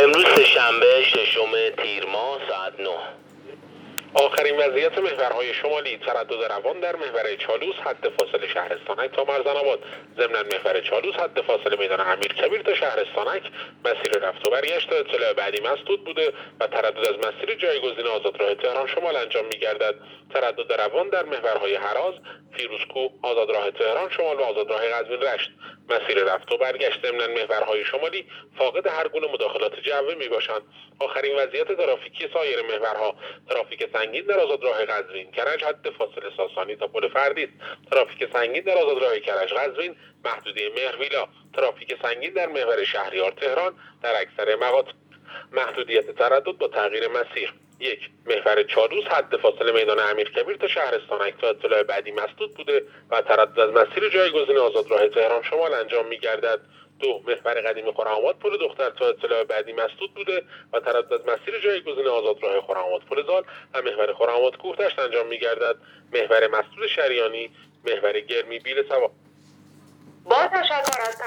امروز سه‌شنبه 6 تیر ماه ساعت 9. آخرین وضعیت محورهای شمالی: تردد روان در محور چالوس حد فاصله شهرستانک تا مرزن‌آباد. ضمن محور چالوس حد فاصله میدان امیرکبیر تا شهرستانک مسیر رفت و برگشت تا اطلاع بعدی مسدود بوده و تردد از مسیر جایگزین آزادراه تهران شمال انجام می‌گردد. تردد روان در محورهای هراز، فیروزکوه، آزادراه تهران شمال و آزادراه قزوین رشت. مسیر رفت و برگشت ضمن محورهای شمالی فاقد هر گونه مداخلات جوی میباشند. آخرین وضعیت ترافیکی سایر محورها: ترافیک سنگین در آزادراه قزوین کرج حد فاصله ساسانی تا پل فردی است. ترافیک سنگین در آزادراه کرج قزوین محدوده مهرویلا. ترافیک سنگین در محور شهریار تهران در اکثر مقاطع. محدودیت تردد با تغییر مسیر: 1. محور چالوس حد فاصله میدان امیرکبیر تا شهرستانک تا اطلاع بعدی مسدود بوده و تردد از مسیر جایگزین آزادراه تهران شمال انجام می‌گردد. 2. محور قدیمی خرم‌آباد پل دختر تا اطلاع بعدی مسدود بوده و تردد از مسیر جایگزین آزادراه خرم‌آباد پل زال و محور خرم‌آباد کوهدشت انجام می‌گردد. محور مسدود شریانی، محور گرمی بیل سوا. با تشکر از